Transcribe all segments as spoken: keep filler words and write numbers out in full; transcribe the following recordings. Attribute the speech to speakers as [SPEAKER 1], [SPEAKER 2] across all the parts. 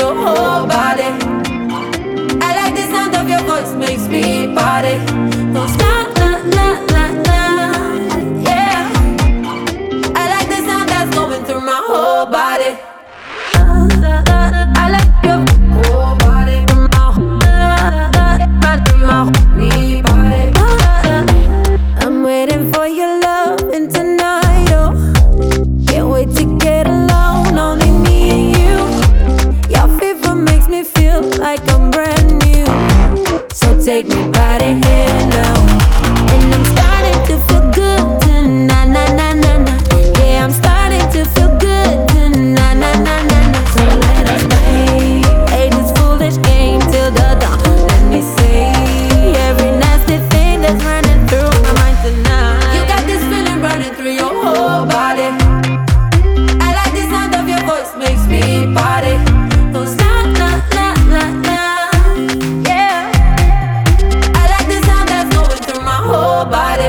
[SPEAKER 1] your whole body. I like the sound of your voice, makes me party. Don't stop, la la la la, yeah. I like the sound that's going through my whole body. I like your whole body, through my whole body, through my whole body. I'm waiting for your love and tonight, oh. Can't wait to get alone, only me and you. Your fever makes me feel like I'm brand new. So take me by the hand now, and I'm starting to feel good tonight, na na na na. Yeah, I'm starting to feel good tonight, na na na na. So let us play, play this foolish game till the dawn. Let me say every nasty thing that's running through my mind tonight. You got this feeling running through your whole body. I like the sound of your voice, makes me party. Don't stop, la la la la, yeah. I like the sound that's going through my whole body.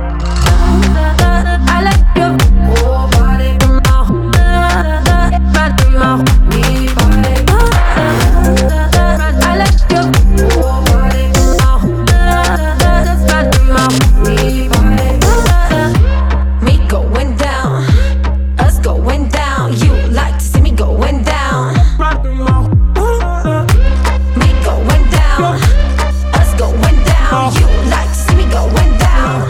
[SPEAKER 1] I like your whole body, through my whole body, through my whole body. I like your whole body, through my whole body, through my whole body. Me going down, us going down. You like to see me going down. Me going down, us going down. You like to see me going down.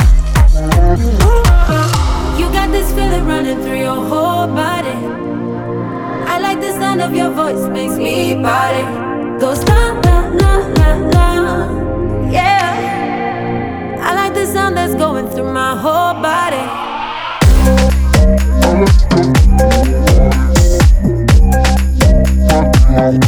[SPEAKER 1] You got this feeling running through your whole body. I like the sound of your voice, makes me party. Goes la la la la la, yeah. I like the sound that's going through my whole body.
[SPEAKER 2] Bye.